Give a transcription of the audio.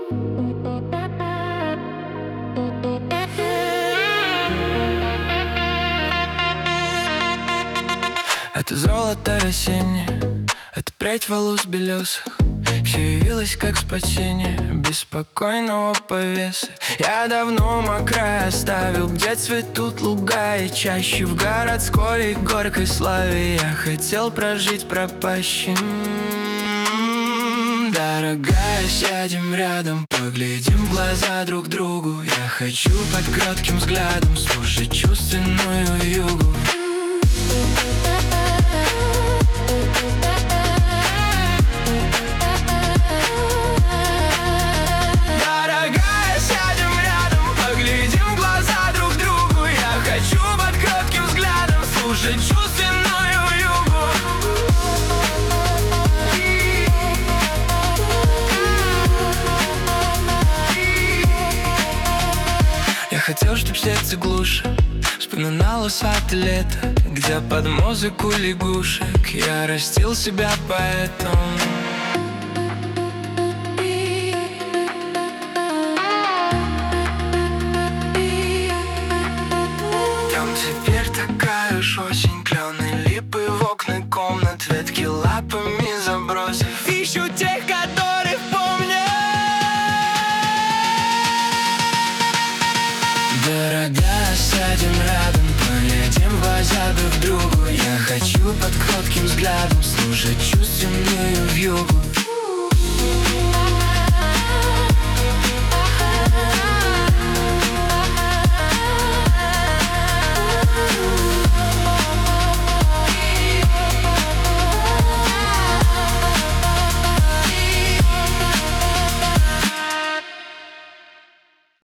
Это золото осеннее, это прядь волос белесых. Все явилось как спасение беспокойного повесы. Я давно мокрое оставил, где цветут луга и чаще. В городской и горькой славе я хотел прожить пропащим. Дорогая, сядем рядом, поглядим в глаза друг другу. Я хочу под кротким взглядом слушать чувственную югу. Дорогая, сядем рядом, поглядим в глаза друг другу. Я хочу под кротким взглядом слушать чувственную югу. Я хотел, чтоб сердце глуше вспоминало сад и лето, где под музыку лягушек я растил себя поэтом. Там теперь такая уж осень, клены, липы в окна комнат, ветки лапами забросив. Ищу тех, которых помнят. Дорогая, сядем рядом, поедем в глаза друг другу. Я хочу под кротким взглядом слушать